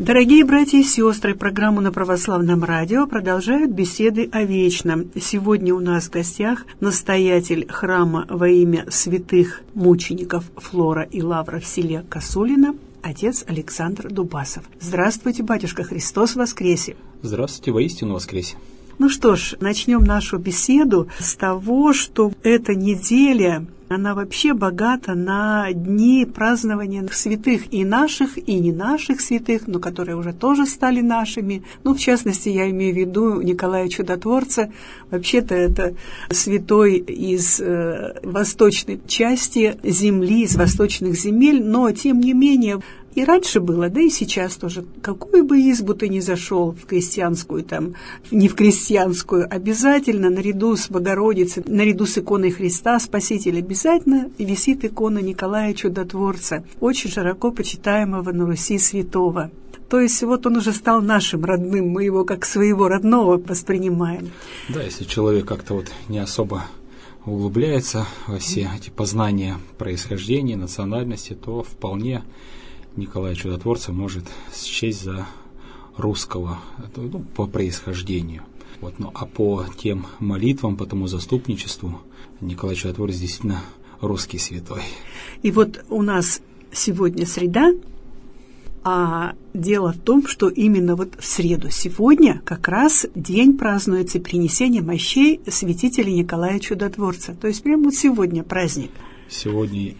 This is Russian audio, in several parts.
Дорогие братья и сестры, программу на Православном радио продолжают беседы о вечном. Сегодня у нас в гостях настоятель храма во имя святых мучеников Флора и Лавра в селе Косулино, отец Александр Дубасов. Здравствуйте, батюшка, Христос воскресе! Здравствуйте, воистину воскресе! Ну что ж, начнем нашу беседу с того, что эта неделя, она вообще богата на дни празднования святых, и наших, и не наших святых, но которые уже тоже стали нашими. Ну, в частности, я имею в виду Николая Чудотворца. Вообще-то это святой из восточной части земли, из восточных земель, но, тем не менее, и раньше было, да и сейчас тоже. Какую бы избу ты ни зашел, в крестьянскую, там, не в крестьянскую, обязательно наряду с Богородицей, наряду с иконой Христа Спасителя, обязательно висит икона Николая Чудотворца, очень широко почитаемого на Руси святого. То есть вот он уже стал нашим родным, мы его как своего родного воспринимаем. Да, если человек как-то вот не особо углубляется во все эти познания происхождения, национальности, то вполне Николая Чудотворца может счесть за русского, ну, по происхождению. Вот, ну, а по тем молитвам, по тому заступничеству, Николай Чудотворец действительно русский святой. И вот у нас сегодня среда, а дело в том, что именно вот в среду сегодня как раз день празднуется принесение мощей святителя Николая Чудотворца. То есть прямо вот сегодня праздник. Сегодня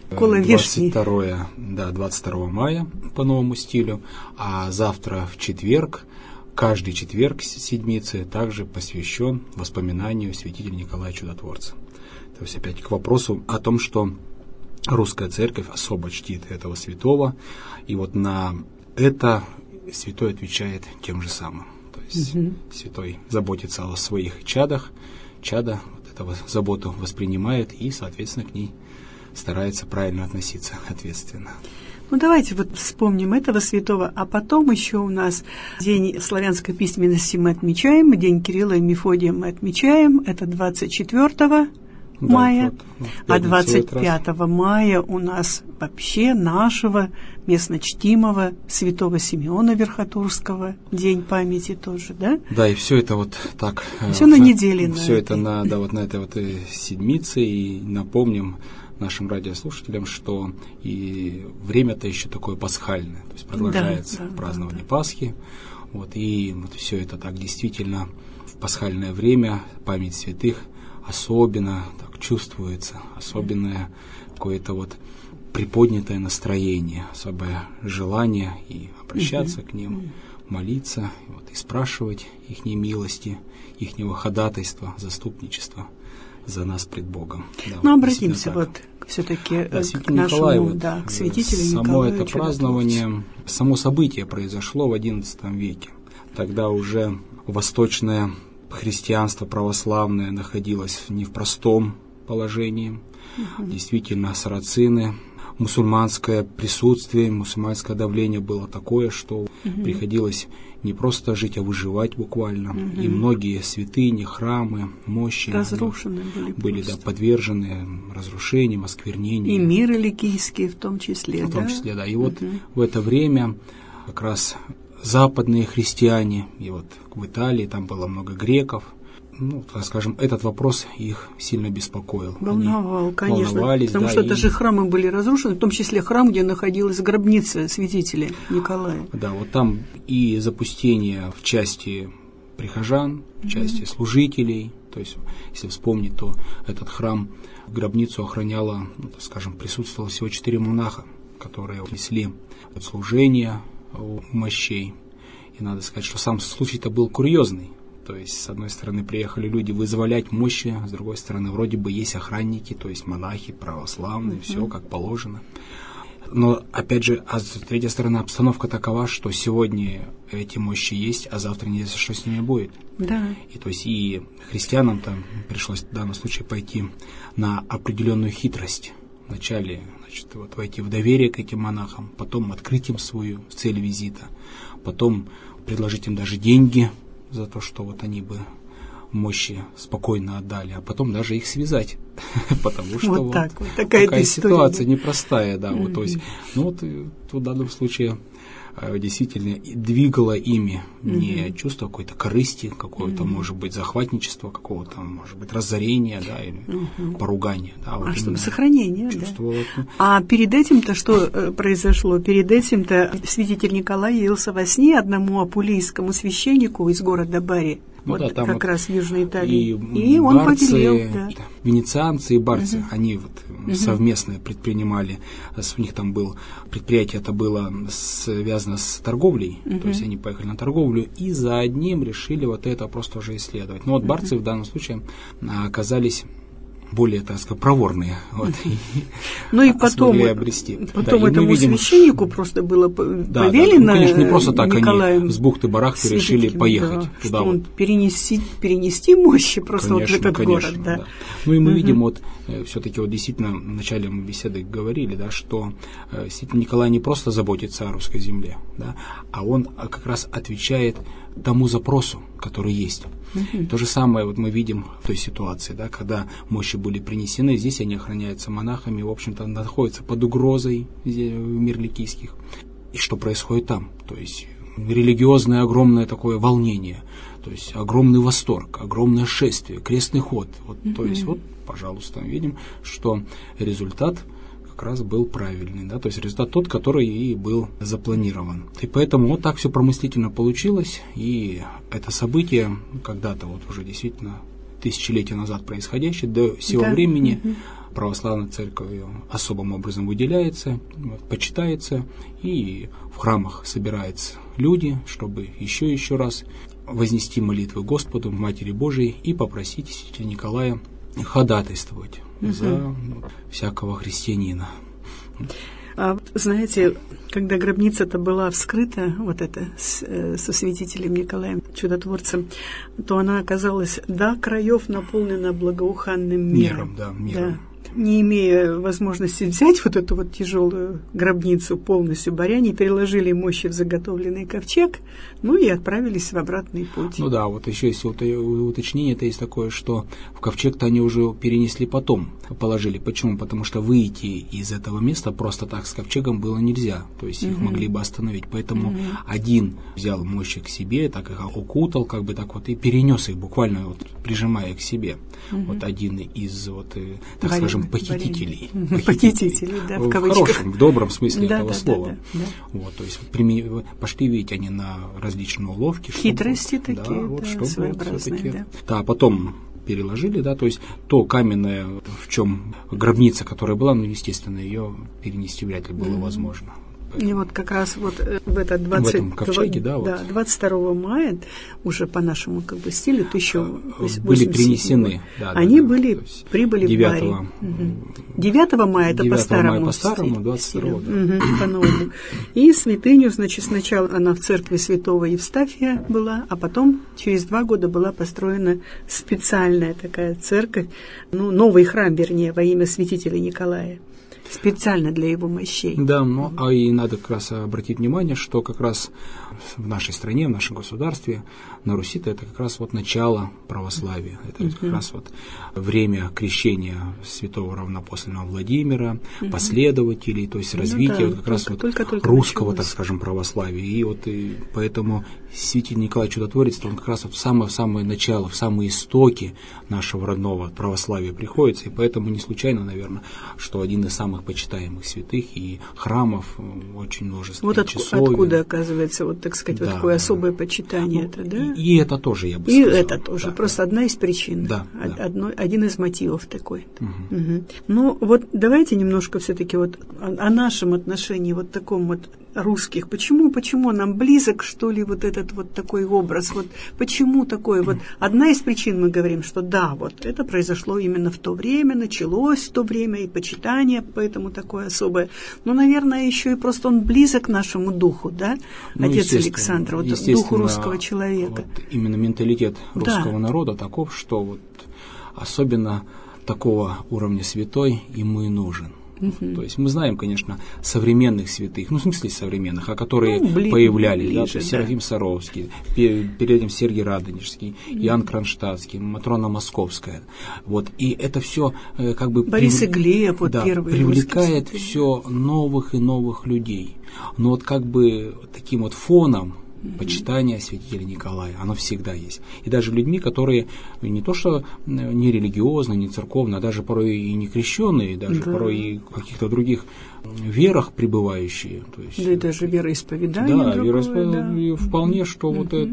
22 мая по новому стилю, а завтра в четверг, каждый четверг седмицы также посвящен воспоминанию святителя Николая Чудотворца. То есть опять к вопросу о том, что русская церковь особо чтит этого святого, и вот на это святой отвечает тем же самым. То есть святой заботится о своих чадах, чада вот эту заботу воспринимает и, соответственно, к ней старается правильно относиться, ответственно. Ну, давайте вот вспомним этого святого, а потом еще у нас День славянской письменности мы отмечаем, День Кирилла и Мефодия мы отмечаем, это 24 мая, вот, а 25 мая у нас вообще нашего местно чтимого святого Симеона Верхотурского, День памяти тоже, да? Да, и все это вот так. Все на неделе. Все это на этой вот седмице, и напомним нашим радиослушателям, что и время-то еще такое пасхальное, то есть продолжается празднование Пасхи, вот, и вот все это так действительно в пасхальное время память святых особенно так чувствуется, особенное какое-то вот приподнятое настроение, особое желание и обращаться к ним, молиться, вот, и спрашивать их милости, ихнего ходатайства, заступничества за нас пред Богом. Да, ну, обратимся вот все-таки к нашему, вот, к святителю Николаю. Само это празднование, само событие произошло в XI веке. Тогда уже восточное христианство православное находилось не в простом положении. Действительно, сарацины, мусульманское присутствие, мусульманское давление было такое, что приходилось не просто жить, а выживать буквально. И многие святыни, храмы, мощи разрушены были подвержены разрушениям, осквернениям. И миры ликийские в том числе. В том числе, да. И вот в это время как раз западные христиане, и вот в Италии там было много греков, ну, так скажем, этот вопрос их сильно беспокоил. Волновал, конечно, потому что даже храмы были разрушены, в том числе храм, где находилась гробница святителя Николая. Да, вот там и запустение в части прихожан, в части служителей, то есть, если вспомнить, то этот храм, гробницу охраняло, ну, так скажем, присутствовало всего 4 монаха, которые несли служение у мощей. И надо сказать, что сам случай-то был курьезный. То есть, с одной стороны, приехали люди вызволять мощи, с другой стороны, вроде бы есть охранники, то есть монахи, православные, все как положено. Но, опять же, а с третьей стороны, обстановка такова, что сегодня эти мощи есть, а завтра неизвестно, что с ними будет. Да. И, то есть, и христианам-то пришлось в данном случае пойти на определенную хитрость. Вначале, значит, вот войти в доверие к этим монахам, потом открыть им свою цель визита, потом предложить им даже деньги за то, что вот они бы мощи спокойно отдали, а потом даже их связать, потому что вот такая ситуация непростая, да, вот, то есть, ну вот в данном случае действительно двигало ими не чувство какой-то корысти, какого-то, может быть, захватничества, какого-то, может быть, разорения, да, или поругания. Да, вот чтобы сохранение, чувство, да. Вот, А перед этим-то что произошло? Перед этим-то святитель Николай явился во сне одному апулийскому священнику из города Бари. Ну, вот да, там как вот раз в Южной Италии. И он барцы, повелел. Да. Венецианцы и барцы, они вот совместно предпринимали, у них там было предприятие, это было связано с торговлей, то есть они поехали на торговлю и за одним решили вот это просто уже исследовать. Но вот барцы в данном случае оказались более, так сказать, проворные. Вот, ну и потом обрести. Потом да, этому священнику просто было повелено, ну, конечно, не просто так Николаем они с бухты-барахты решили поехать туда. Что он перенести мощи просто конечно, вот в этот конечно, город. Да. Да. Ну и мы видим, вот все-таки вот действительно в начале мы беседы говорили, да, что действительно Николай не просто заботится о русской земле, да, а он как раз отвечает тому запросу, который есть. То же самое вот мы видим в той ситуации, да, когда мощи были принесены, здесь они охраняются монахами, в общем-то, находятся под угрозой мир ликийских. И что происходит там? То есть религиозное огромное такое волнение, то есть огромный восторг, огромное шествие, крестный ход. Вот, то есть вот, пожалуйста, видим, что результат как раз был правильный, да, то есть результат тот, который и был запланирован. И поэтому вот так все промыслительно получилось, и это событие когда-то вот уже действительно тысячелетия назад происходящее, до сего времени православная церковь особым образом выделяется, почитается, и в храмах собираются люди, чтобы еще раз вознести молитвы Господу, Матери Божией, и попросить святителя Николая ходатайствовать за всякого христианина. А знаете, когда гробница-то была вскрыта, вот это, со святителем Николаем Чудотворцем, то она оказалась до краев наполнена благоуханным миром. Миром. Не имея возможности взять вот эту вот тяжелую гробницу полностью, баряне переложили мощи в заготовленный ковчег, ну и отправились в обратный путь. Ну да, вот еще есть уточнение-то есть такое, что в ковчег-то они уже перенесли потом, положили. Почему? Потому что выйти из этого места просто так с ковчегом было нельзя, то есть их могли бы остановить. Поэтому один взял мощи к себе, так их укутал, как бы так вот, и перенес их буквально вот, прижимая к себе. Вот один из, вот, так скажем, похитителей. Похитителей, да, в кавычках. В хорошем, в добром смысле этого да, слова. Да. Вот, то есть пошли, видите, они на различные уловки. Хитрости чтобы, такие, да, вот, да, чтобы своеобразные, вот да. Да, потом переложили, да, то есть то каменное, в чем гробница, которая была, ну, естественно, ее перенести вряд ли было возможно. И вот как раз вот в этот 22 мая, уже по нашему как бы стилю, были принесены. Они прибыли в Бари. 9 мая, это по-старому. По-старому, 22 по-новому. И святыню, значит, сначала она в церкви святого Евстафия была, а потом через 2 года была построена специальная такая церковь, ну, новый храм, вернее, во имя святителя Николая. Специально для его мощей. Да, ну, а и надо как раз обратить внимание, что как раз в нашей стране, в нашем государстве, на Руси-то это как раз вот начало православия. Это как раз вот время крещения святого равнопоследного Владимира, последователей, то есть развитие вот как раз вот русского, началось, так скажем, православия. И вот и поэтому святитель Николай Чудотворец, он как раз вот в самое начало, в самые истоки нашего родного православия приходится, и поэтому не случайно, наверное, что один из самых почитаемых святых и храмов очень множество. Вот откуда, оказывается, вот, так сказать, вот такое особое почитание. Ну, это, да? И это тоже, я бы сказал. И это тоже, просто одна из причин. Один из мотивов такой. Ну, вот давайте немножко все-таки вот о нашем отношении вот таком вот русских. Почему нам близок, что ли, вот этот вот такой образ? Вот почему такой? Вот одна из причин мы говорим, что да, вот это произошло именно в то время, началось в то время, и почитание поэтому такое особое. Но, наверное, еще и просто он близок нашему духу, да? Ну, Отец Александр, вот духу русского человека. Вот именно менталитет русского народа таков, что вот особенно такого уровня святой ему и нужен. То есть мы знаем, конечно, современных святых, в смысле современных, а которые ближе, появлялись, то есть Серафим Саровский, перед этим Сергий Радонежский, Иоанн Кронштадтский, Матрона Московская. И это все как бы Борис Иглеев, привлекает все новых и новых людей. Но как бы таким фоном почитание святителя Николая, оно всегда есть. И даже людьми, которые не то что не религиозные, не церковные, а даже порой и не крещенные, даже порой и в каких-то других верах пребывающие. То есть, и даже вероисповедание. Да, вероисповедание вполне, что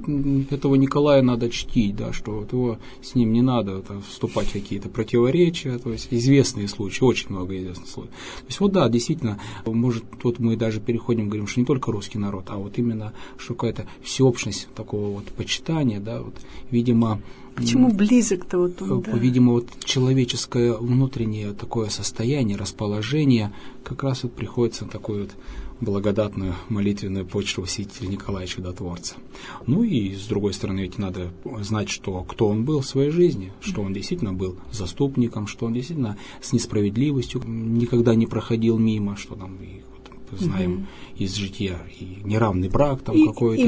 этого Николая надо чтить, да, что его с ним не надо вступать в какие-то противоречия, то есть известные случаи, очень много известных случаев. То есть действительно, может, тут мы даже переходим, говорим, что не только русский народ, а именно, что какая-то всеобщность такого почитания, да, видимо. К чему близок-то он, да? Видимо, человеческое внутреннее такое состояние, расположение, как раз приходится на такую благодатную молитвенную почту святителя Николая Чудотворца. И с другой стороны, ведь надо знать, кто он был в своей жизни, что он действительно был заступником, что он действительно с несправедливостью никогда не проходил мимо, что там знаем из жития, и неравный брак там какой-то,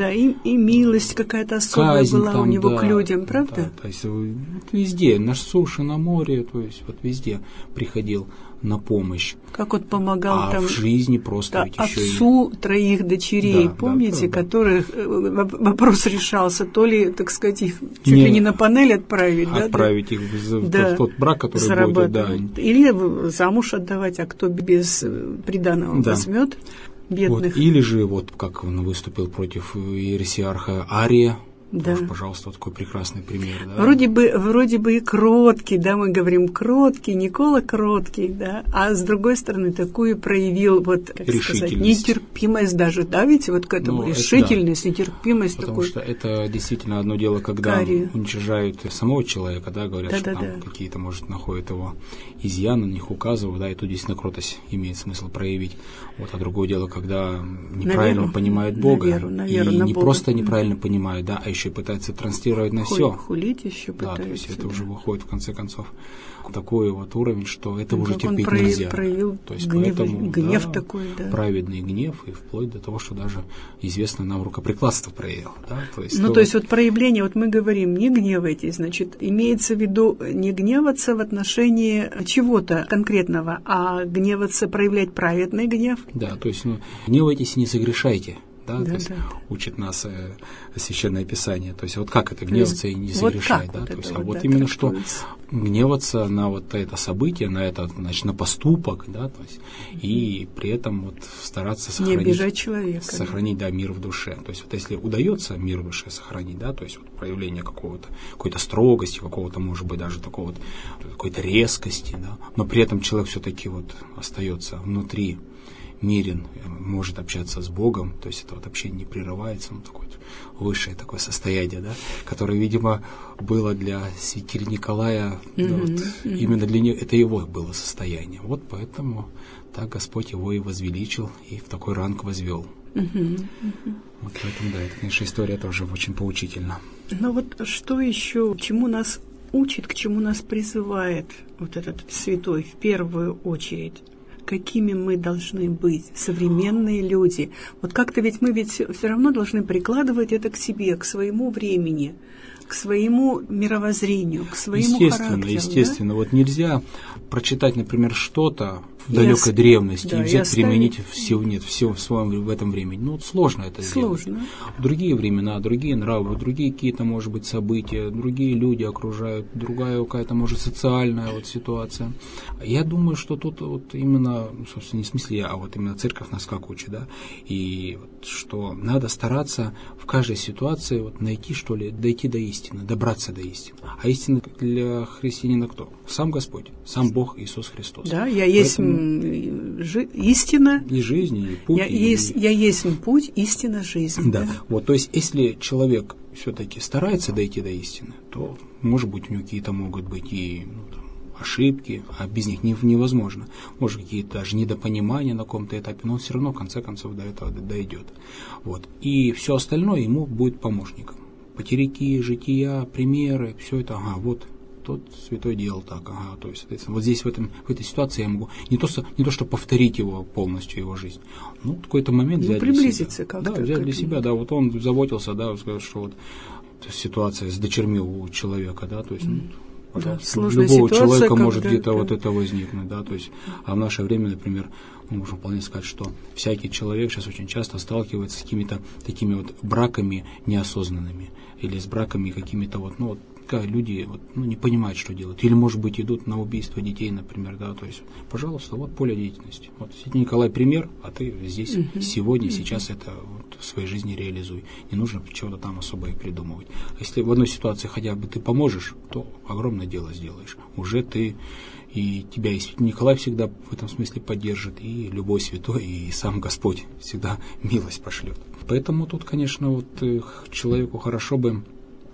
и милость какая-то особая казнь была там, у него к людям, правда? Да, то есть везде, на суше, на море, то есть везде приходил на помощь. Как он помогал там в жизни просто отцу 3 дочерей, помните, которых вопрос решался, то ли, так сказать, их чуть ли не на панель отправить, их в тот брак, который будет, или замуж отдавать, а кто без приданого возьмет, бедных. Или же, как он выступил против ересиарха Ария. Да. Тоже, пожалуйста, такой прекрасный пример. Да? Вроде бы и кроткий, да, мы говорим кроткий, Никола кроткий, да, а с другой стороны такую проявил, нетерпимость даже, да, ведь к этому решительность, нетерпимость потому такую. Потому что это действительно одно дело, когда уничтожают самого человека, да, говорят, что там какие-то, может, находят его изъяны, на них указывают, да, и тут действительно кротость имеет смысл проявить. А другое дело, когда неправильно понимают Бога, и не просто неправильно понимают, да, а еще пытается транслировать на все. Хулить еще пытается. Да, то есть это уже выходит в конце концов такой уровень, что это уже терпеть нельзя. Проявил то есть гнев такой, да. Праведный гнев, и вплоть до того, что даже известно нам рукоприкладство проявил. Да? То есть проявление, мы говорим, не гневайтесь, значит, имеется в виду не гневаться в отношении чего-то конкретного, а гневаться, проявлять праведный гнев. Да, то есть гневайтесь и не согрешайте. Да, то есть учит нас Священное Писание. То есть как это гневаться и не согрешать, да? То есть, именно что гневаться на это событие, на это, значит, на поступок, да, то есть, и при этом стараться сохранить, не обижать человека, сохранить, мир в душе. То есть если удается мир в душе сохранить, да, то есть проявление какой-то строгости, какого-то, может быть, даже такого какой-то резкости, да, но при этом человек все-таки остается внутри мирен, может общаться с Богом, то есть это общение не прерывается, такое высшее такое состояние, да, которое, видимо, было для святителя Николая, именно для него, это его было состояние. Поэтому так Господь его и возвеличил, и в такой ранг возвел. Поэтому, это, конечно, история тоже очень поучительна. Что еще, чему нас учит, к чему нас призывает этот святой в первую очередь? Какими мы должны быть, современные люди. Как-то ведь мы все равно должны прикладывать это к себе, к своему времени, к своему мировоззрению, к своему характеру. Естественно. Да? Нельзя прочитать, например, что-то в далекой древности и взять, применить все в своем в этом времени. Сложно это сделать. Другие времена, другие нравы, другие какие-то, может быть, события, другие люди окружают, другая какая-то, может, социальная ситуация. Я думаю, что тут именно, собственно, не в смысле я, а именно церковь нас как учит, да, и что надо стараться в каждой ситуации дойти до истины, добраться до истины. А истина для христианина кто? Сам Господь, сам Бог Иисус Христос. Да, я есть истина. И жизнь, и путь. Я есть путь, истина, жизнь. Да. То есть, если человек все-таки старается дойти до истины, то, может быть, у него какие-то могут быть и ошибки, а без них невозможно. Может, какие-то даже недопонимания на каком-то этапе, но он все равно, в конце концов, до этого дойдет. И все остальное ему будет помощником. Потеряки, жития, примеры, все это, тот святой делал так, ага, то есть, соответственно, вот здесь в этой ситуации я могу не то что повторить его полностью, его жизнь, ну, в какой-то момент взять приблизиться для себя. как-то. Да, взять для себя, да, вот он заботился, да, сказал, что вот ситуация с дочерьми у человека, да, то есть, пожалуйста, у любого человека может где-то вот это возникнуть, да, то есть, а в наше время, например, мы можем вполне сказать, что всякий человек сейчас очень часто сталкивается с какими-то такими вот браками неосознанными или с браками какими-то вот, ну, вот, когда люди вот, ну, не понимают, что делать, или, может быть, идут на убийство детей, например, да, то есть, пожалуйста, вот поле деятельности. Вот Святый Николай пример, а ты здесь сегодня, сейчас это вот в своей жизни реализуй. Не нужно чего-то там особо и придумывать. Если в одной ситуации хотя бы ты поможешь, то огромное дело сделаешь. Уже ты, и тебя и Святый Николай всегда в этом смысле поддержит, и любой святой, и сам Господь всегда милость пошлет. Поэтому тут, конечно, вот человеку хорошо бы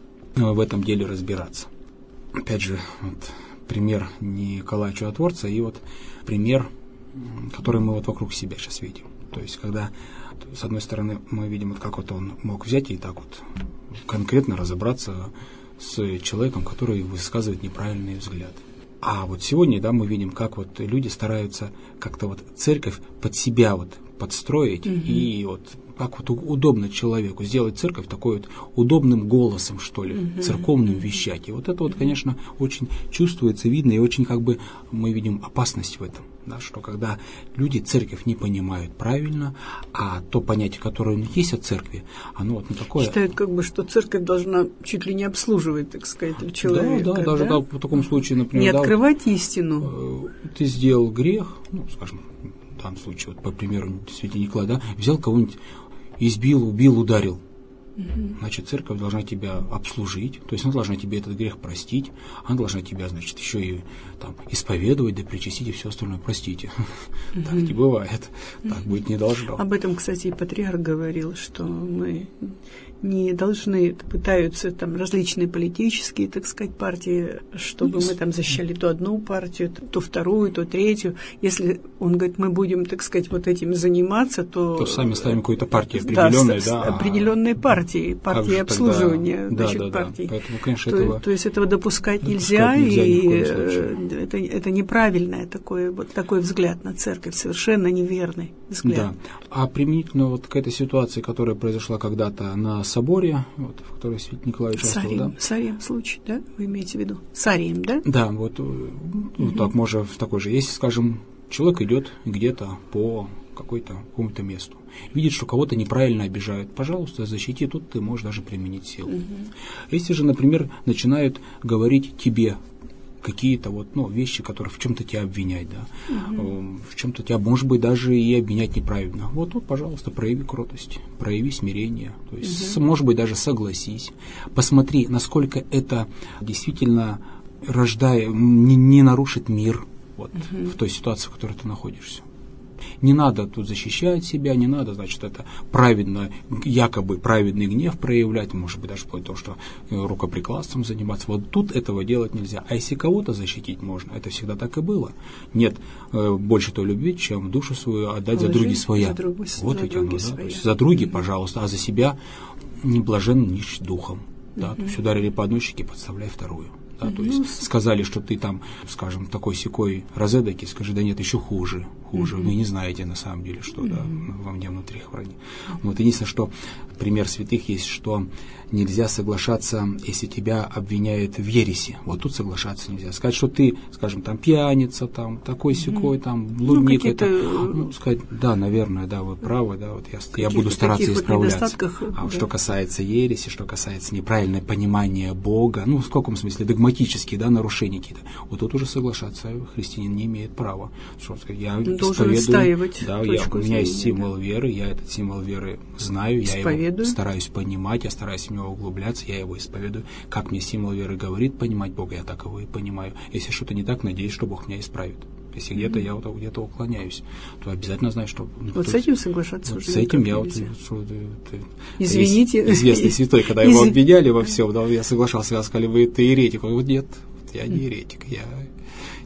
в этом деле разбираться. Опять же, вот пример Николая Чудотворца и вот пример, который мы вот вокруг себя сейчас видим. То есть, когда, с одной стороны, мы видим, вот как вот он мог взять и так вот конкретно разобраться с человеком, который высказывает неправильные взгляды. А вот сегодня, да, мы видим, как вот люди стараются как-то вот церковь под себя вот подстроить и вот как вот удобно человеку сделать церковь такой вот удобным голосом, что ли, церковным вещать. И вот это вот, конечно, очень чувствуется, видно, и очень как бы мы видим опасность в этом, да, что когда люди церковь не понимают правильно, а то понятие, которое у них есть о церкви, оно вот не такое... Считают как бы, что церковь должна чуть ли не обслуживать, так сказать, человека. Да, даже да, в таком случае, например... Не открывать истину. Ты сделал грех, ну, скажем, в данном случае, вот по примеру Святого Николая, да, взял кого-нибудь, избил, убил, ударил. Значит, церковь должна тебя обслужить, то есть она должна тебе этот грех простить, она должна тебя, значит, еще и там исповедовать, да причастить и все остальное. Простите. Так не бывает. Так быть не должно. Об этом, кстати, и патриарх говорил, что мы не должны, пытаются там различные политические, так сказать, партии, чтобы мы там защищали то одну партию, то вторую, то третью. Если он говорит, мы будем, так сказать, вот этим заниматься, то сами ставим какую-то партию определенную, да. Определенные партии обслуживания, значит, партий. Поэтому, конечно, то есть этого допускать нельзя, и это неправильное такой взгляд на церковь, совершенно неверный взгляд. Да. А применительно вот к этой ситуации, которая произошла когда-то на соборе, вот, в которой Святый Николай участвовал, да? Сарием случай, да? Вы имеете в виду? Сарием, да? Да, вот так можно в такой же. Если, скажем, человек идет где-то по какому-то месту, видит, что кого-то неправильно обижают, пожалуйста, защити, тут ты можешь даже применить силу. Если же, например, начинают говорить тебе какие-то вот, вещи, которые в чем-то тебя обвинять, да, в чем-то тебя, может быть, даже и обвинять неправильно. Вот тут, пожалуйста, прояви кротость, прояви смирение, то есть, может быть, даже согласись, посмотри, насколько это действительно не нарушит мир вот, в той ситуации, в которой ты находишься. Не надо тут защищать себя, не надо, значит, это якобы праведный гнев проявлять, может быть, даже вплоть до того, что рукоприкладством заниматься. Вот тут этого делать нельзя. А если кого-то защитить можно, это всегда так и было. Нет больше той любви, чем душу свою отдать за други своя. Вот ведь оно, да? То есть за други, пожалуйста, а за себя не блажен нищ духом. Да? То есть ударили по одной щеке, подставляй вторую. Да, то есть сказали, что ты там, скажем, такой-сякой розедоки, скажи, да нет, еще хуже. Вы не знаете на самом деле, что да, во мне внутри хранит. Вот единственное, что пример святых есть, что нельзя соглашаться, если тебя обвиняют в ереси. Вот тут соглашаться нельзя. Сказать, что ты, скажем, там пьяница, там такой-сякой, там блудник, сказать, да, наверное, да, вы правы, да, вот я буду стараться исправляться. А что касается ереси, что касается неправильного понимания Бога, в каком смысле, догматические, да, нарушения какие-то, вот тут уже соглашаться христианин не имеет права. Что сказать, я исповедую, да, у меня есть символ веры, я этот символ веры знаю, я его стараюсь понимать, я стараюсь в него углубляться, я его исповедую. Как мне символ веры говорит понимать Бога, я так его и понимаю. Если что-то не так, надеюсь, что Бог меня исправит. Если где-то я где-то уклоняюсь, то обязательно знаю, что... Вот с этим соглашаться вот уже с этим я извините. Известный святой, когда его обвиняли во всем, да, я соглашался, сказали, ты еретик. Вот нет, я не еретик, я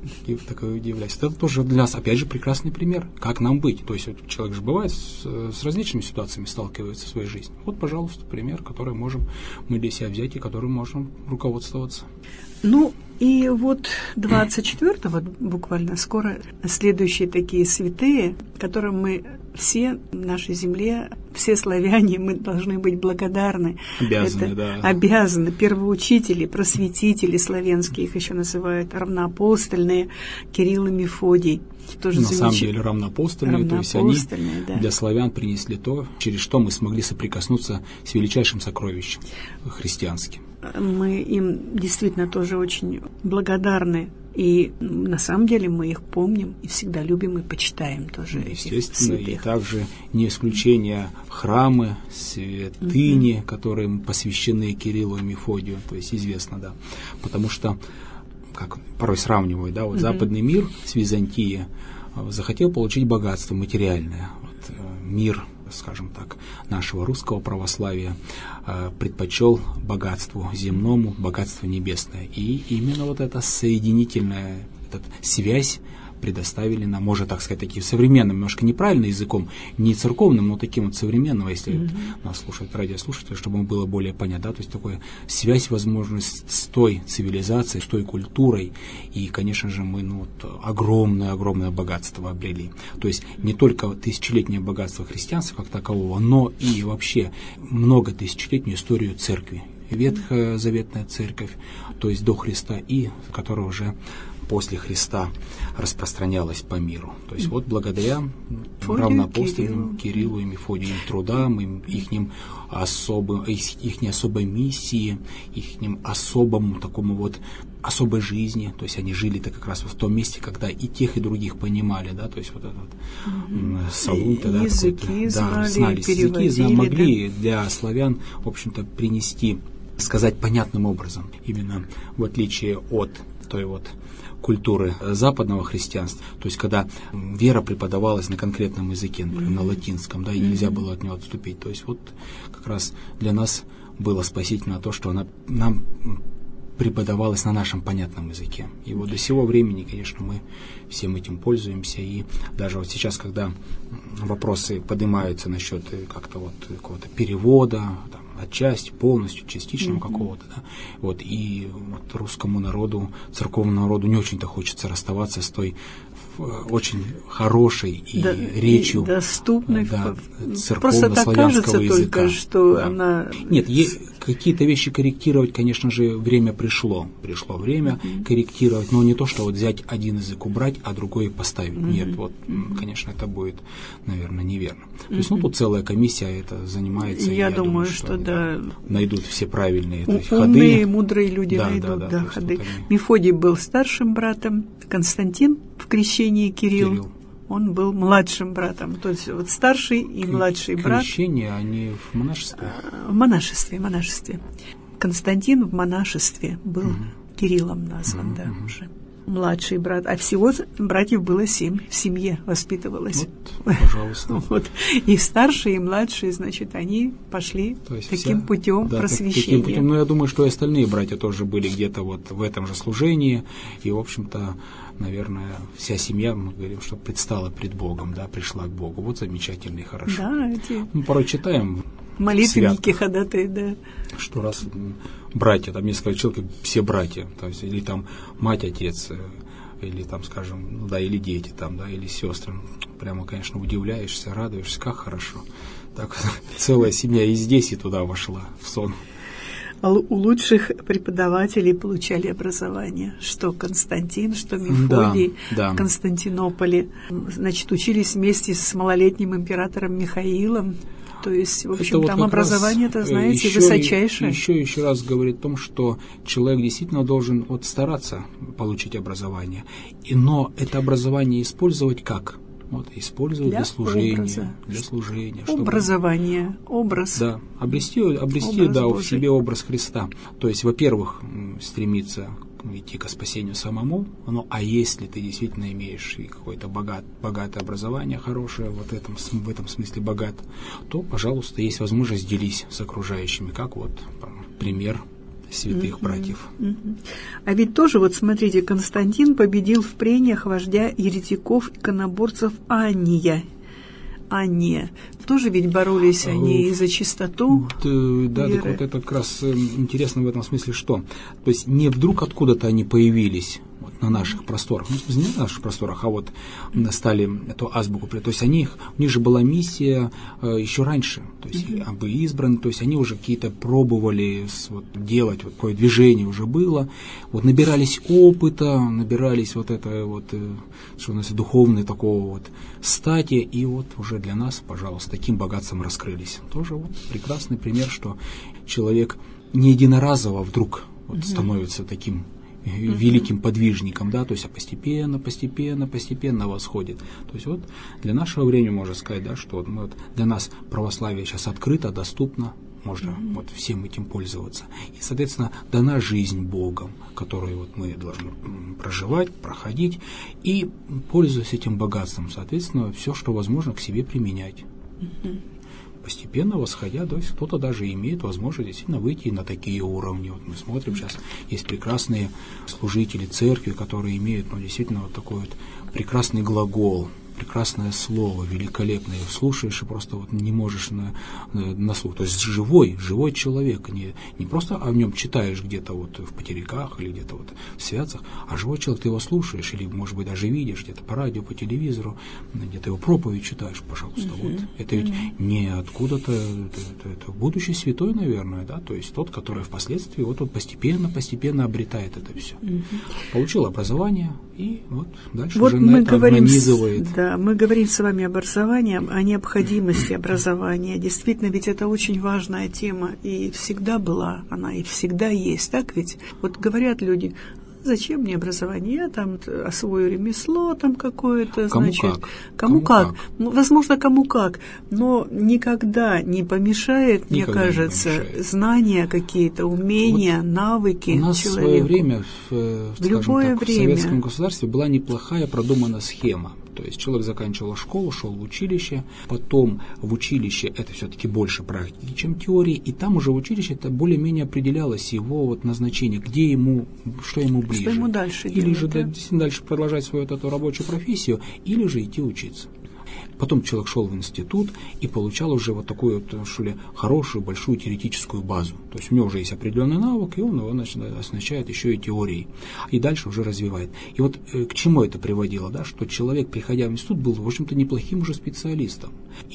И такое удивляюсь. Это тоже для нас, опять же, прекрасный пример, как нам быть. То есть вот человек же бывает с различными ситуациями сталкивается в своей жизни. Вот, пожалуйста, пример, который можем мы для себя взять и которым можем руководствоваться. Ну, и вот 24-го, буквально скоро, следующие такие святые, которым мы все в нашей земле, все славяне, мы должны быть благодарны. Обязаны, да. Обязаны. Первоучители, просветители славянские, их еще называют, равноапостольные, Кирилл и Мефодий. Тоже на самом деле равноапостольные, то есть они да. для славян принесли то, через что мы смогли соприкоснуться с величайшим сокровищем христианским. Мы им действительно тоже очень благодарны. И на самом деле мы их помним и всегда любим и почитаем тоже. Естественно, и также не исключение храмы, святыни, которые посвящены Кириллу и Мефодию, то есть известно, да. Потому что, как порой сравнивают, да, вот западный мир с Византией захотел получить богатство материальное. Вот, мир, скажем так, нашего русского православия предпочел богатству земному, богатство небесное. И именно вот эта соединительная связь предоставили нам, можно так сказать, таким современным, немножко неправильным языком, не церковным, но таким вот современным, если нас слушают радиослушатели, чтобы было более понятно, да, то есть такая связь, возможность с той цивилизацией, с той культурой, и, конечно же, мы огромное богатство обрели. То есть не только тысячелетнее богатство христианства как такового, но и вообще многотысячелетнюю историю церкви. Ветхозаветная церковь, то есть до Христа, и которая уже после Христа распространялась по миру. То есть вот благодаря равноапостольным Кириллу и Мефодию, им трудам, их особой миссии, их особому такому вот особой жизни, то есть они жили-то как раз в том месте, когда и тех, и других понимали, да, то есть вот этот Солун тогда языки знали, языки могли для славян, в общем-то, принести, сказать понятным образом, именно в отличие от той вот культуры западного христианства, то есть когда вера преподавалась на конкретном языке, например, на латинском, да, и нельзя было от него отступить. То есть вот как раз для нас было спасительно то, что она нам преподавалась на нашем понятном языке. И вот до сего времени, конечно, мы всем этим пользуемся. И даже вот сейчас, когда вопросы поднимаются насчет как-то вот какого-то перевода, там, отчасти, полностью, частичного какого-то, да, вот, и вот русскому народу, церковному народу не очень-то хочется расставаться с той очень хорошей и речью, доступной, просто так кажется языка. Только, что она... Нет, какие-то вещи корректировать, конечно же, время пришло время корректировать, но не то, что вот взять один язык убрать, а другой поставить. Нет, вот, конечно, это будет, наверное, неверно. То есть, тут целая комиссия это занимается. Я думаю, что да. Найдут все правильные умные, ходы. Умные, мудрые люди найдут ходы. Мефодий был старшим братом, Константин в крещении Кирилл. Он был младшим братом. То есть вот старший и младший брат. Крещение, они в монашестве? В монашестве. Константин в монашестве был Кириллом назван, уже. Младший брат. А всего братьев было 7 в семье воспитывалось. Вот, пожалуйста. Вот. И старшие, и младшие, значит, они пошли таким путем просвещения. Таким путем, я думаю, что и остальные братья тоже были где-то вот в этом же служении. И, в общем-то, наверное, вся семья, мы говорим, что предстала пред Богом, да, пришла к Богу. Вот замечательно и хорошо. Да, мы порой читаем молитвенники, ходатаи, да. Что раз братья, там несколько человек, все братья, то есть, или там мать, отец, или там, скажем, или дети, там, да, или сестры. Прямо, конечно, удивляешься, радуешься, как хорошо. Так целая семья и здесь, и туда вошла в сон. У лучших преподавателей получали образование, что Константин, что Мефодий в Константинополе. Значит, учились вместе с малолетним императором Михаилом. То есть, в общем, это там вот образование-то, знаете, высочайшее. Еще раз говорит о том, что человек действительно должен стараться получить образование. Но это образование использовать как? Использовать для служения. Чтобы образование, образ. Да, обрести в себе образ Христа. То есть, во-первых, стремиться идти к спасению самому, а если ты действительно имеешь какое-то богатое образование, хорошее, в этом смысле богат, то, пожалуйста, есть возможность делись с окружающими, как пример святых братьев. А ведь тоже, вот смотрите, Константин победил в прениях вождя еретиков-иконоборцев Анния. Тоже ведь боролись они и за чистоту Да, веры. так вот это как раз интересно в этом смысле, что то есть не вдруг откуда-то они появились вот на наших просторах, ну, в смысле, не на наших просторах, а вот стали эту азбуку, то есть у них же была миссия еще раньше, то есть были избраны, то есть они уже какие-то пробовали вот, делать, вот такое движение уже было, вот набирались опыта, набирались вот это вот, что у нас духовное такого вот стати, и вот уже для нас, пожалуйста, таким богатством раскрылись. Тоже вот прекрасный пример, что человек не единоразово вдруг вот становится таким великим подвижником, да, то есть постепенно восходит. То есть вот для нашего времени можно сказать, да, что вот для нас православие сейчас открыто, доступно, можно вот всем этим пользоваться. И, соответственно, дана жизнь Богом, которую вот мы должны проживать, проходить, и, пользуясь этим богатством, соответственно, все, что возможно, к себе применять. Постепенно восходя, то есть кто-то даже имеет возможность действительно выйти на такие уровни. Вот мы смотрим сейчас, есть прекрасные служители церкви, которые имеют действительно вот такой вот прекрасный глагол, прекрасное слово, великолепное. Слушаешь и просто вот не можешь на слух. То есть живой человек, не просто о нем читаешь где-то вот в потериках или где-то вот в святцах, а живой человек, ты его слушаешь или, может быть, даже видишь где-то по радио, по телевизору, где-то его проповедь читаешь, пожалуйста. Вот. Это ведь не откуда-то, это будущий святой, наверное, да, то есть тот, который впоследствии вот он постепенно обретает это все. Получил образование и вот дальше вот уже на это нанизывает. Да, мы говорим с вами об образовании, о необходимости образования. Действительно, ведь это очень важная тема, и всегда была она, и всегда есть, так ведь? Вот говорят люди, зачем мне образование? Я там освою ремесло там какое-то, значит. Кому как. Ну, возможно, кому как. Но никогда не помешает, мне кажется, знания какие-то, умения, вот навыки человеку. У нас в свое время, в советском государстве была неплохая продумана схема. То есть человек заканчивал школу, шел в училище, потом в училище это все-таки больше практики, чем теории, и там уже в училище это более-менее определялось его вот назначение, где ему, что ему ближе. Что ему дальше или делать, же да? Действительно дальше продолжать свою вот эту рабочую профессию, или же идти учиться. Потом человек шел в институт и получал уже вот такую вот, что ли, хорошую, большую теоретическую базу. То есть у него уже есть определенный навык, и он его оснащает еще и теорией. И дальше уже развивает. И вот к чему это приводило, да? Что человек, приходя в институт, был, в общем-то, неплохим уже специалистом.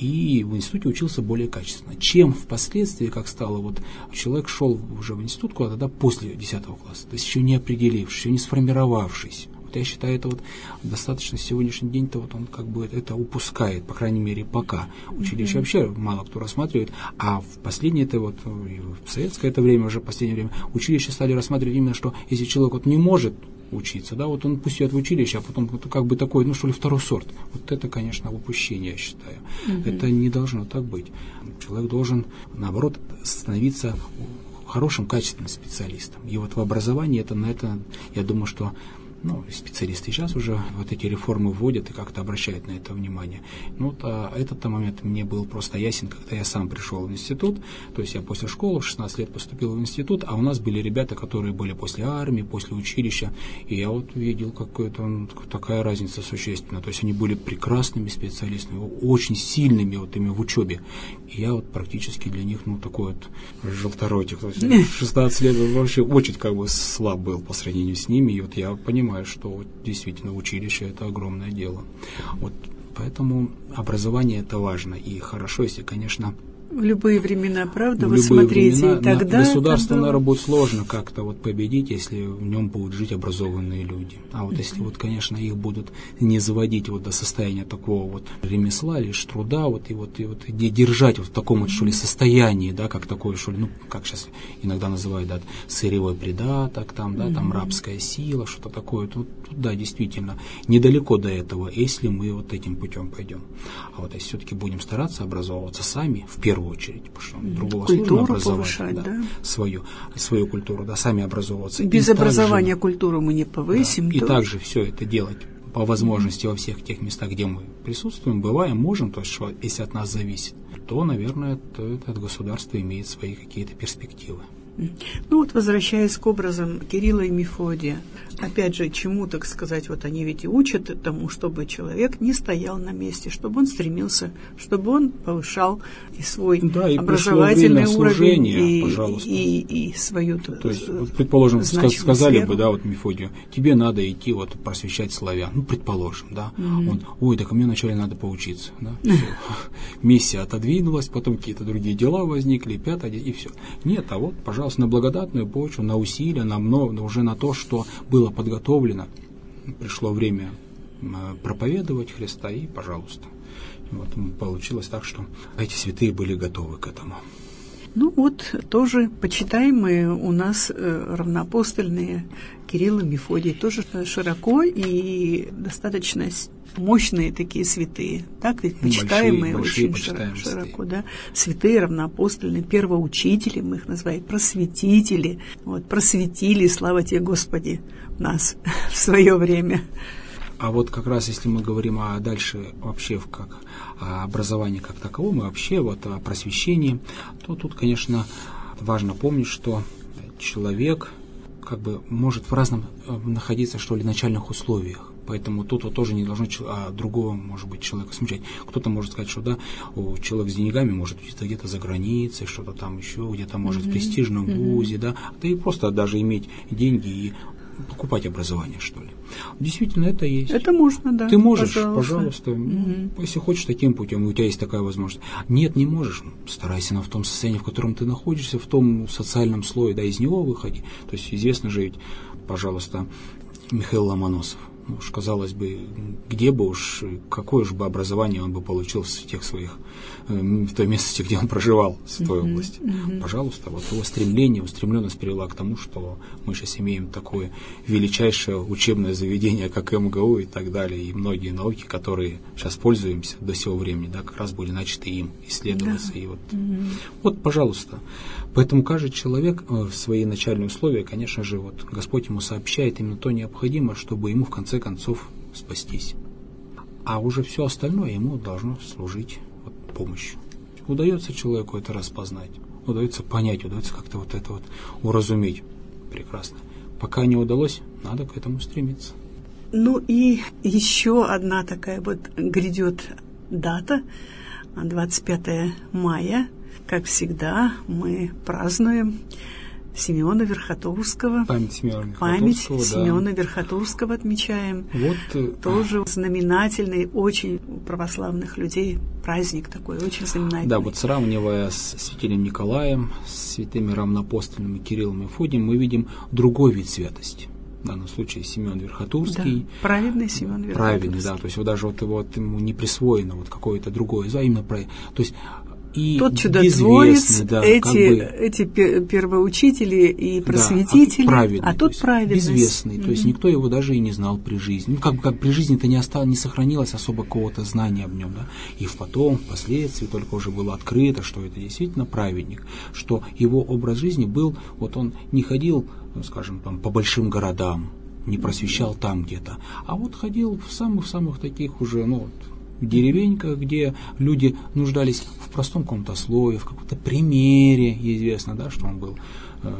И в институте учился более качественно. Чем впоследствии, как стало, вот человек шел уже в институт куда-то, да, после 10 класса, то есть еще не определившись, еще не сформировавшись. Вот я считаю, это вот достаточно сегодняшний день-то вот он как бы это упускает, по крайней мере, пока. Училище вообще мало кто рассматривает, а в последнее это вот, в советское это время, уже в последнее время, училища стали рассматривать именно, что если человек вот не может учиться, да, вот он пусть идет в училище, а потом как бы такой, ну что ли, второй сорт. Вот это, конечно, упущение, я считаю. Это не должно так быть. Человек должен, наоборот, становиться хорошим, качественным специалистом. И вот в образовании это, я думаю, что специалисты сейчас уже вот эти реформы вводят и как-то обращают на это внимание. Ну, вот, этот момент мне был просто ясен, когда я сам пришел в институт. То есть я после школы в 16 лет поступил в институт, а у нас были ребята, которые были после армии, после училища, и я вот видел какая-то такая разница существенная. То есть они были прекрасными специалистами, очень сильными вот ими в учебе. И я вот практически для них, такой вот желторотик. То есть в 16 лет вообще очень как бы слаб был по сравнению с ними, и вот я понимаю, что вот действительно училище – это огромное дело. Вот поэтому образование – это важно. И хорошо, если, конечно, в любые времена, правда, вы смотрите, и тогда... Государству, наверное, будет сложно как-то вот победить, если в нем будут жить образованные люди. А вот если вот, конечно, их будут не заводить вот до состояния такого вот ремесла, лишь труда, и держать вот в таком вот, что ли, состоянии, да, как такое, что ли, как сейчас иногда называют, да, сырьевой придаток, там, да, там рабская сила, что-то такое. Тут, да, действительно, недалеко до этого, если мы вот этим путем пойдем. А вот если все-таки будем стараться образовываться сами, в первую очередь, потому что другого сложно образовать, повышать, да? Свою культуру, да, сами образовываться. Без образования культуру мы не повысим. Да, и также все это делать по возможности во всех тех местах, где мы присутствуем, бываем, можем, то есть, что, если от нас зависит, то, наверное, это государство имеет свои какие-то перспективы. Ну вот, возвращаясь к образам Кирилла и Мефодия, опять же, чему, так сказать, вот они ведь и учат тому, чтобы человек не стоял на месте, чтобы он стремился, чтобы он повышал и свой образовательный уровень, и свою, то есть, вот, предположим, сказали бы, да, вот Мефодию, тебе надо идти вот просвещать славян, ну, предположим, да, он, ой, так мне вначале надо поучиться, да, миссия отодвинулась, потом какие-то другие дела возникли, пятое, и все. Нет, а вот, пожалуйста, на благодатную почву, на усилия, на много, уже на то, что было подготовлено, пришло время проповедовать Христа, и, пожалуйста. Вот получилось так, что эти святые были готовы к этому. Ну вот, тоже почитаемые у нас равноапостольные Кирилл и Мефодий, тоже широко и достаточно мощные такие святые, так ведь почитаемые очень широко, да, святые равноапостольные, первоучители, мы их называем, просветители, вот, просветили, слава тебе, Господи, нас в свое время. А вот как раз если мы говорим дальше вообще как о образовании как таковом, и вообще вот о просвещении, то тут, конечно, важно помнить, что человек как бы может в разном находиться, что ли, начальных условиях. Поэтому тут вот тоже не должно другого, может быть, человека смущать. Кто-то может сказать, что да, человек с деньгами может учиться где-то за границей, что-то там еще, где-то может в престижном вузе, да, и просто даже иметь деньги и покупать образование, что ли. Действительно, это есть. Это можно, да. Ты можешь, пожалуйста, если хочешь таким путем, у тебя есть такая возможность. Нет, не можешь, старайся в том состоянии, в котором ты находишься, в том социальном слое, да, из него выходи. То есть известно же ведь, пожалуйста, Михаил Ломоносов. Ну, уж, казалось бы, где бы уж, какое уж бы образование он бы получил в тех своих, в той местности, где он проживал, в той области. Пожалуйста, вот его устремленность привела к тому, что мы сейчас имеем такое величайшее учебное заведение, как МГУ и так далее, и многие науки, которые сейчас пользуемся до сего времени, да, как раз были начаты им исследоваться. Да. И вот, пожалуйста. Поэтому каждый человек в свои начальные условия, конечно же, вот Господь ему сообщает именно то необходимое, чтобы ему в конце концов спастись. А уже все остальное ему должно служить помощью. Удается человеку это распознать, удается понять, удается как-то вот это вот уразуметь. Прекрасно. Пока не удалось, надо к этому стремиться. Ну и еще одна такая вот грядет дата, 25 мая. Как всегда, мы празднуем Симеона Верхотурского. Память Симеона Верхотурского отмечаем. Вот, тоже знаменательный, очень у православных людей праздник такой, очень знаменательный. Да, вот сравнивая с святителем Николаем, с святыми равноапостольными Кириллом и Мефодием, мы видим другой вид святости. В данном случае Симеон Верхотурский. Да, праведный Симеон Верхотурский. Праведный, да, то есть вот даже ему не присвоено какое-то другое, именно то есть и тот чудотворец, да, эти первоучители и просветители, да, тот праведный, безвестный, то есть никто его даже и не знал при жизни. Ну, как при жизни-то не сохранилось особо какого-то знания об нем, да, и впоследствии только уже было открыто, что это действительно праведник, что его образ жизни был, вот он не ходил, скажем, там, по большим городам, не просвещал там где-то, а вот ходил в самых таких уже, в деревеньках, где люди нуждались в простом каком-то слое, в каком-то примере, известно, да, что он был,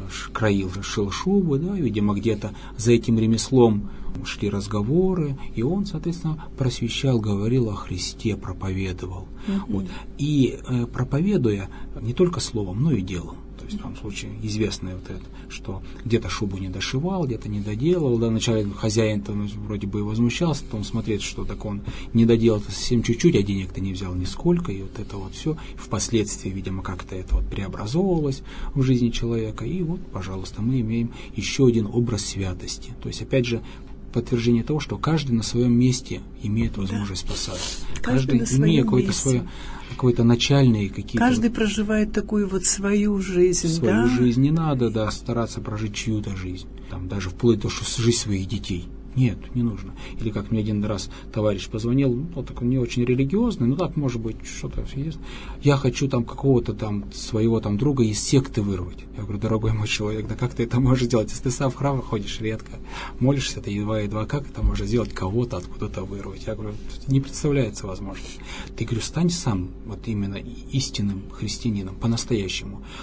шил шубы, да, видимо, где-то за этим ремеслом шли разговоры, и он, соответственно, просвещал, говорил о Христе, проповедовал. Вот. И проповедуя не только словом, но и делом. То есть в том случае известно вот это, что где-то шубу не дошивал, где-то не доделал, да, вначале хозяин-то вроде бы и возмущался, потом смотреть, что так он не доделал совсем чуть-чуть, а денег-то не взял нисколько, и вот это вот все впоследствии, видимо, как-то это вот преобразовывалось в жизни человека, и вот, пожалуйста, мы имеем еще один образ святости. То есть, опять же, подтверждение того, что каждый на своем месте имеет возможность спасаться. Каждый имеет какой-то начальный какие-то... Каждый проживает такую вот свою жизнь, свою жизнь. Не надо, да, стараться прожить чью-то жизнь. Там, даже вплоть до жизнь своих детей. Нет, не нужно. Или как мне один раз товарищ позвонил, такой не очень религиозный, так может быть что-то есть. Я хочу там какого-то там своего там друга из секты вырвать. Я говорю, дорогой мой человек, да как ты это можешь делать? Если ты сам в храм ходишь редко, молишься, ты едва, как это можно сделать, кого-то откуда-то вырвать? Я говорю, не представляется возможность. Ты, говорю, стань сам вот именно истинным христианином, по-настоящему.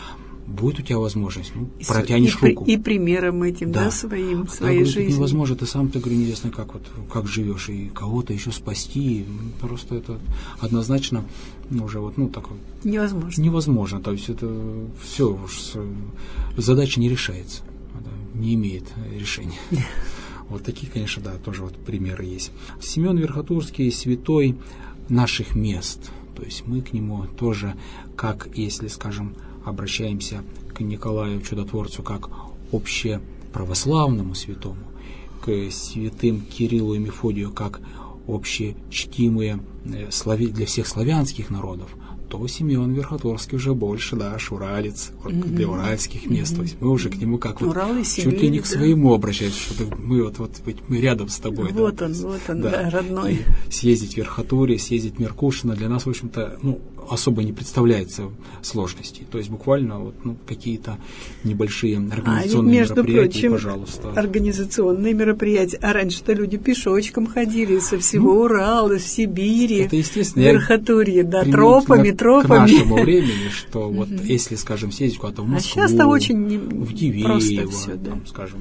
будет у тебя возможность, протянешь руку. И примером этим, своей говорю, жизни. Невозможно, ты сам, говорю, неизвестно, как живешь, и кого-то еще спасти, просто это однозначно уже такое. Невозможно, то есть это все, задача не решается, не имеет решения. Вот такие, конечно, тоже примеры есть. Симеон Верхотурский святой наших мест, то есть мы к нему тоже, как, если, скажем, обращаемся к Николаю Чудотворцу как общеправославному святому, к святым Кириллу и Мефодию как общечтимые для всех славянских народов, то Симеон Верхотурский уже больше, уралец, для уральских мест. То есть мы уже к нему как чуть ли не к своему обращаемся, что мы мы рядом с тобой. Вот он, родной. И съездить в Верхотурье, съездить в Меркушино для нас, в общем-то, особо не представляется сложностей. То есть буквально какие-то небольшие организационные мероприятия, пожалуйста. Организационные мероприятия. А раньше-то люди пешочком ходили со всего Урала, из Сибири, это, естественно, Верхотурье, тропами. К нашему времени, что если, скажем, съездить куда-то в Москву, сейчас-то очень в Дивеево, скажем,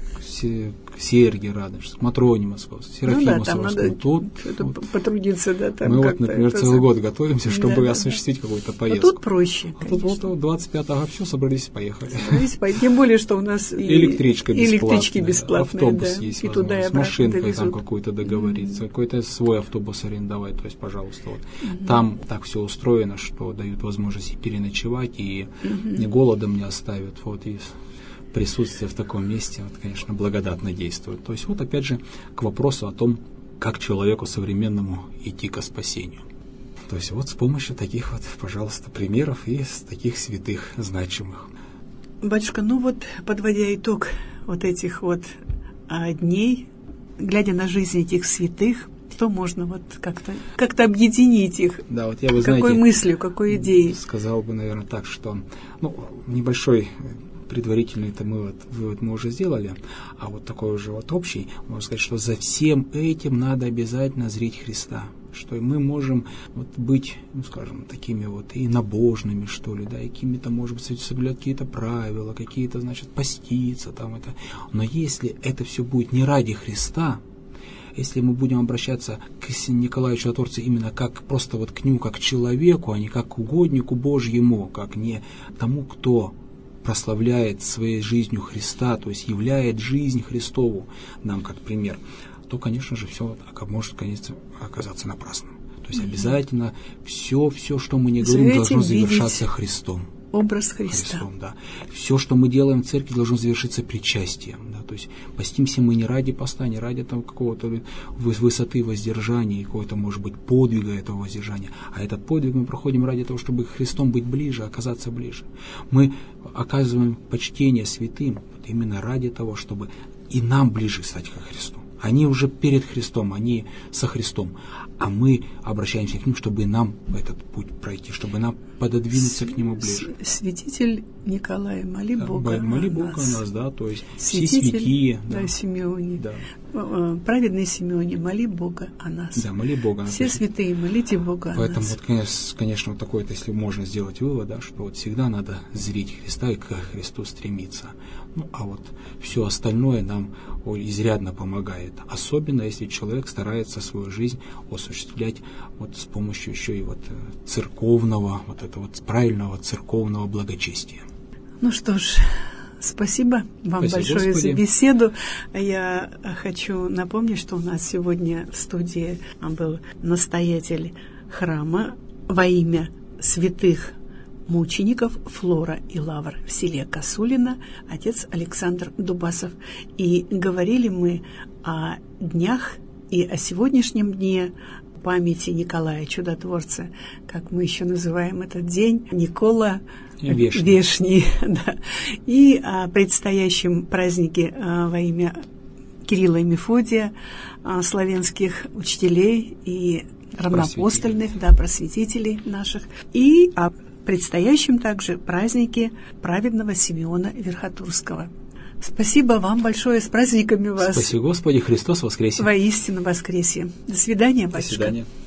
Сергий Радонежск, Матроне Московск, Серафима Московскую. Тут потрудиться, мы например, целый год готовимся, чтобы осуществить какую-то поездку. А тут проще, конечно. Тут 25-го все, собрались и поехали. Тем более, что у нас электрички бесплатные, автобус есть, и туда и с машинкой там какую-то договориться, какой-то свой автобус арендовать, то есть, пожалуйста, там так все устроено, что дают возможность и переночевать, и голодом не оставят, и присутствие в таком месте, конечно, благодатно действует. То есть, опять же, к вопросу о том, как человеку современному идти ко спасению. То есть, с помощью таких пожалуйста, примеров и таких святых значимых. Батюшка, подводя итог этих дней, глядя на жизнь этих святых, что можно как-то объединить их? Да, какой мыслью, какой идеей? Сказал бы, наверное, так, что небольшой предварительный вывод мы уже сделали, а такой уже общий, можно сказать, что за всем этим надо обязательно зреть Христа, что мы можем быть, скажем, такими и набожными, что ли, и какими-то, может быть, соблюдать какие-то правила, какие-то, поститься но если это все будет не ради Христа, если мы будем обращаться к Николаю Чудотворцу именно как просто к нему, как к человеку, а не как к угоднику Божьему, как не тому, кто прославляет своей жизнью Христа, то есть являет жизнь Христову нам как пример, то, конечно же, все может, конечно, оказаться напрасным. То есть обязательно все, что мы не говорим, должно завершаться Христом. Образ Христа. Христом, да. Все, что мы делаем в церкви, должно завершиться причастием. Да. То есть постимся мы не ради поста, не ради какого-то высоты воздержания, какого-то, может быть, подвига этого воздержания. А этот подвиг мы проходим ради того, чтобы Христом быть ближе, оказаться ближе. Мы оказываем почтение святым именно ради того, чтобы и нам ближе стать ко Христу. Они уже перед Христом, они со Христом, а мы обращаемся к ним, чтобы нам этот путь пройти, чтобы нам пододвинуться к нему ближе. Святитель Николай, моли Бога о нас, то есть все святие. Симеоне. Праведный Симеоне, моли Бога о нас. Да, моли Бога о нас. Все святые, молите Бога о нас. Поэтому, конечно, такой, если можно сделать вывод, что всегда надо зрить Христа и к Христу стремиться. А все остальное нам изрядно помогает. Особенно, если человек старается свою жизнь осуществлять с помощью еще и церковного, правильного церковного благочестия. Что ж, спасибо вам большое, Господи, за беседу. Я хочу напомнить, что у нас сегодня в студии был настоятель храма во имя святых мучеников Флора и Лавр в селе Косулино, отец Александр Дубасов. И говорили мы о днях и о сегодняшнем дне памяти Николая Чудотворца, как мы еще называем этот день, Никола Вешний, да, и о предстоящем празднике во имя Кирилла и Мефодия, славянских учителей и равноапостольных, просветителей наших, и о предстоящем также празднике праведного Симеона Верхотурского. Спасибо вам большое, с праздниками вас. Спаси Господи, Христос воскресе. Воистину воскресе. До свидания, батюшка. До свидания.